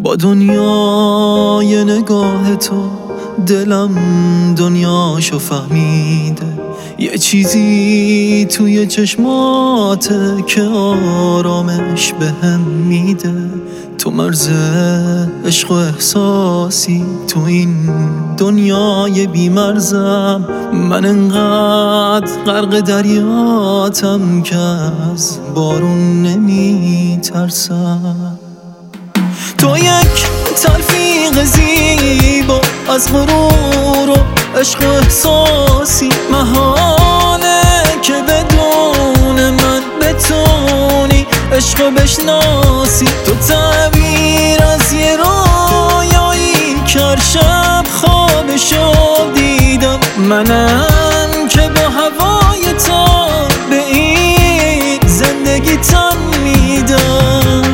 با دنیای نگاه تو دلم دنیاشو فهمیده. یه چیزی توی چشماته که آرامش بهم میده. تو مرز عشق و احساسی، تو این دنیای بی‌مرزم. من انقدر غرق دریاتم که از بارون نمیترسم. تو یک تلفیق زیبا از غرور و عشق و احساسی. محاله که بدون من بتونی عشق بشناسی. تو تعبیر از یه رویایی که هر شب خوابشو دیدم. منم که با هوای تو به این زندگی تن میدم.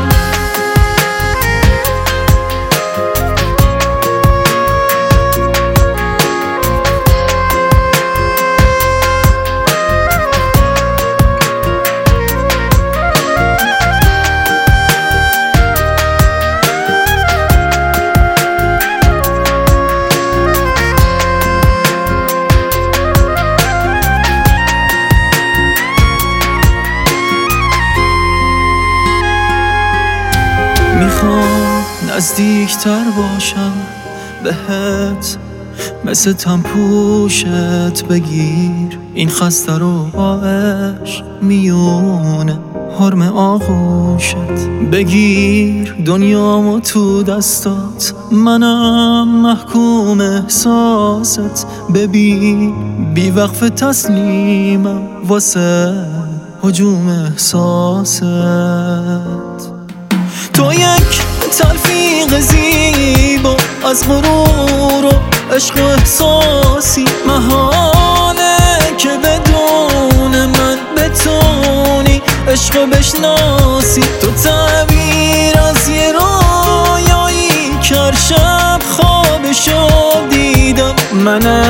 میخوام نزدیکتر باشم بهت، مثل تنپوشت بگیر این خسته رو با عشق میونه حرم آغوشت. بگیر دنیامو تو دستات، منم محکوم احساست. ببین بی وقف تسلیمم واسه هجوم احساست. تو یک تلفیق زیبا از غرور و عشق و احساسی. محاله که بدون من بتونی عشق بشناسی. تو تعبیر از یه رویایی که هر شب خوابشو دیدم. منم